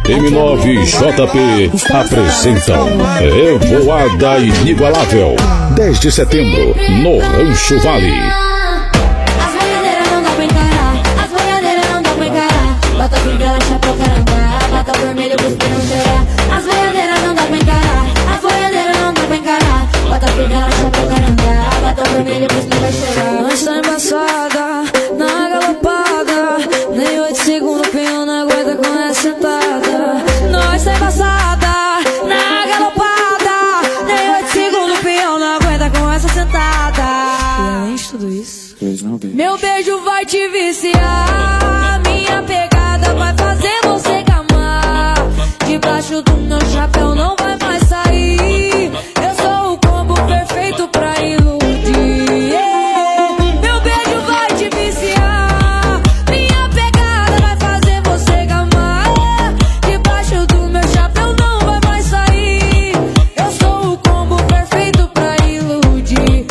M9JP apresentam Revoada Inigualável, 10 de setembro, no Rancho Vale. As boiadeiras não dá pra encarar, as boiadeiras não dá pra encarar. Bota figura, chapéu, caranga, bota vermelho, cuspir, não chorar. As boiadeiras não dá pra encarar, as boiadeiras não dá pra encarar. Bota figura, chapéu, caranga, bota vermelho, cuspir, vai chorar. Nós tá embaçada, na galopada, nem 8 segundos o peão não aguenta com essa sentada. Nós tá embaçada, na galopada, nem 8 segundos o peão não aguenta com essa sentada. E além de tudo isso, meu beijo vai te viciar, minha pegada vai fazer você gamar. Debaixo do meu chapéu não vai mais sair, eu sou o combo perfeito pra iludir. Meu beijo vai te viciar, minha pegada vai fazer você gamar. Debaixo do meu chapéu não vai mais sair, eu sou o combo perfeito pra iludir.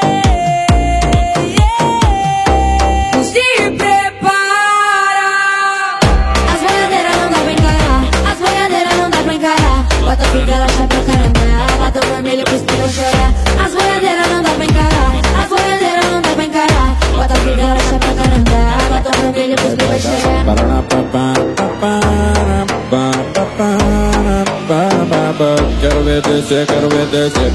Se prepara. As boiadeiras não dá pra encarar, as boiadeiras não dá pra encarar. Bota figura, chapéu, caranga, bota vermelho, cuspir, não chorar. As boiadeiras não dá pra encarar, as boiadeiras não dá pra encarar. Bota figura, chapéu, caranga, bota vermelho, cuspir, vai chorar. Quero ver descer, quero ver descer.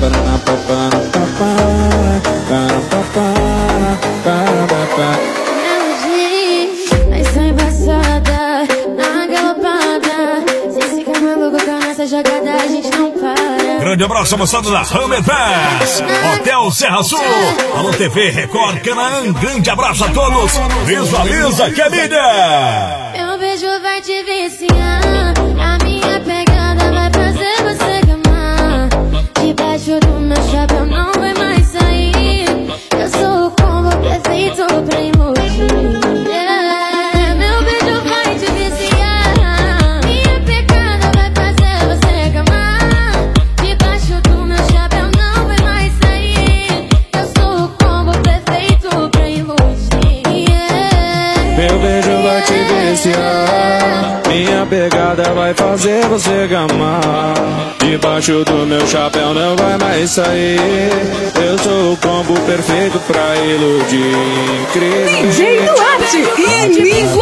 Nós tá embaçada, na galopada. Se ficar maluco com a nossa jogada, a gente não para. Grande abraço, moçada da Hammer Pass, Hotel Serra Sul, Alô TV Record Canaã. Grande abraço a todos. Visualiza que é mídia. Meu beijo vai te viciar, a minha pegada vai fazer você gamar. Debaixo do meu chapéu não vai mais sair, eu sou o combo perfeito pra iludir. Meu beijo vai te viciar, minha pegada vai fazer você gamar. Debaixo do meu chapéu não vai mais sair, eu sou o combo perfeito pra iludir. Meu beijo vai te viciar, minha pegada vai fazer você gamar. Debaixo do meu chapéu não vai mais sair, eu sou o combo perfeito pra iludir. DJ Duarte, inigualável.